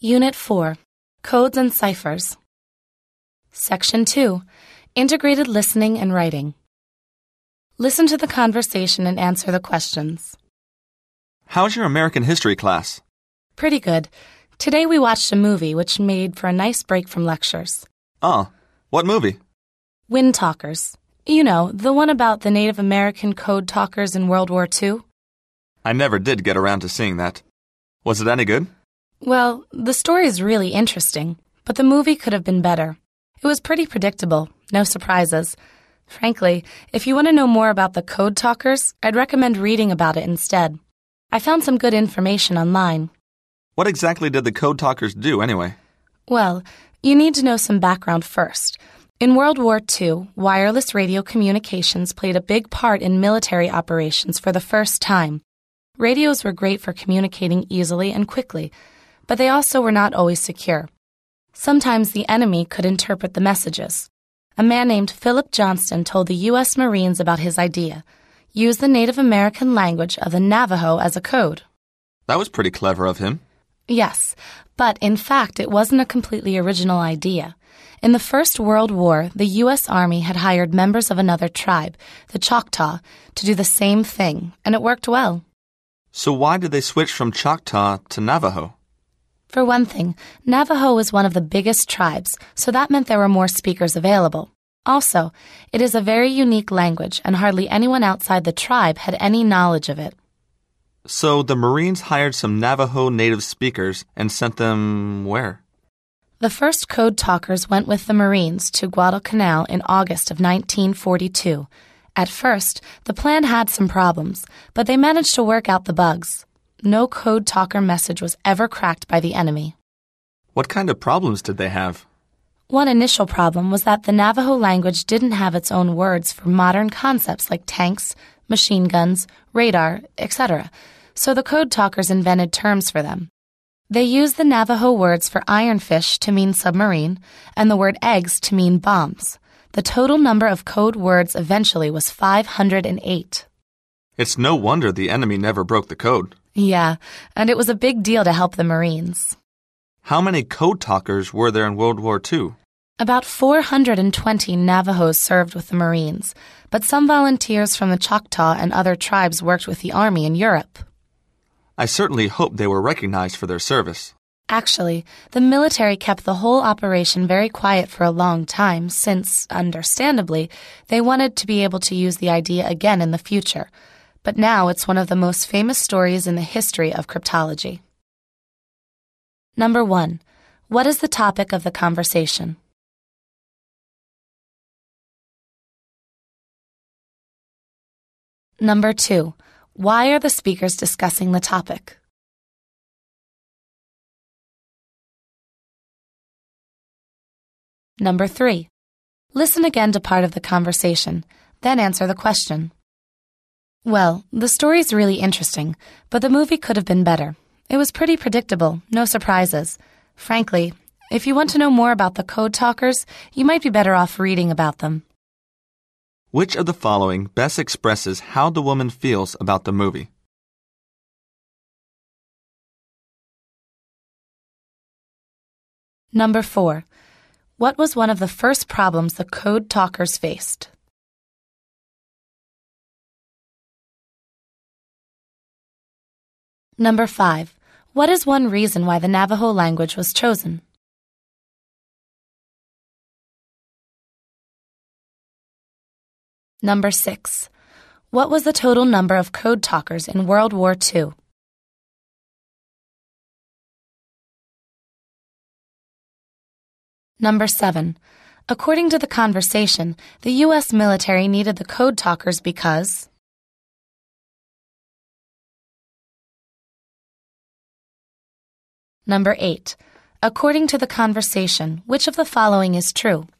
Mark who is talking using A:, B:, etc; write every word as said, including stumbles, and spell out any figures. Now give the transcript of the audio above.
A: Unit four, Codes and Ciphers. Section two, Integrated Listening and Writing. Listen to the conversation and answer the questions.
B: How's your American history class?
A: Pretty good. Today we watched a movie which made for a nice break from lectures.
B: Oh, what movie?
A: Wind Talkers. You know, the one about the Native American code talkers in World War Two.
B: I never did get around to seeing that. Was it any good?
A: Well, the story is really interesting, but the movie could have been better. It was pretty predictable, no surprises. Frankly, if you want to know more about the code talkers, I'd recommend reading about it instead. I found some good information online.
B: What exactly did the code talkers do anyway?
A: Well, you need to know some background first. In World War Two, wireless radio communications played a big part in military operations for the first time. Radios were great for communicating easily and quickly, but they also were not always secure. Sometimes the enemy could interpret the messages. A man named Philip Johnston told the U S Marines about his idea: use the Native American language of the Navajo as a code.
B: That was pretty clever of him.
A: Yes, but in fact it wasn't a completely original idea. In the First World War, the U S Army had hired members of another tribe, the Choctaw, to do the same thing, and it worked well.
B: So why did they switch from Choctaw to Navajo?
A: For one thing, Navajo was one of the biggest tribes, so that meant there were more speakers available. Also, it is a very unique language, and hardly anyone outside the tribe had any knowledge of it.
B: So the Marines hired some Navajo native speakers and sent them where?
A: The first code talkers went with the Marines to Guadalcanal in August of nineteen forty-two. At first, the plan had some problems, but they managed to work out the bugs. No code talker message was ever cracked by the enemy.
B: What kind of problems did they have?
A: One initial problem was that the Navajo language didn't have its own words for modern concepts like tanks, machine guns, radar, et cetera, so the code talkers invented terms for them. They used the Navajo words for ironfish to mean submarine and the word eggs to mean bombs. The total number of code words eventually was five hundred eight.
B: It's no wonder the enemy never broke the code.
A: Yeah, and it was a big deal to help the Marines.
B: How many code talkers were there in World War Two?
A: About four hundred twenty Navajos served with the Marines, but some volunteers from the Choctaw and other tribes worked with the Army in Europe.
B: I certainly hope they were recognized for their service.
A: Actually, the military kept the whole operation very quiet for a long time since, understandably, they wanted to be able to use the idea again in the future. But now it's one of the most famous stories in the history of cryptology. Number one, what is the topic of the conversation? Number two, why are the speakers discussing the topic? Number three, listen again to part of the conversation, then answer the question. Well, the story's really interesting, but the movie could have been better. It was pretty predictable, no surprises. Frankly, if you want to know more about the code talkers, you might be better off reading about them.
B: Which of the following best expresses how the woman feels about the movie?
A: Number four, what was one of the first problems the code talkers faced? Number five, what is one reason why the Navajo language was chosen? Number six, what was the total number of code talkers in World War Two? Number seven, according to the conversation, the U S military needed the code talkers because... Number eight, according to the conversation, which of the following is true?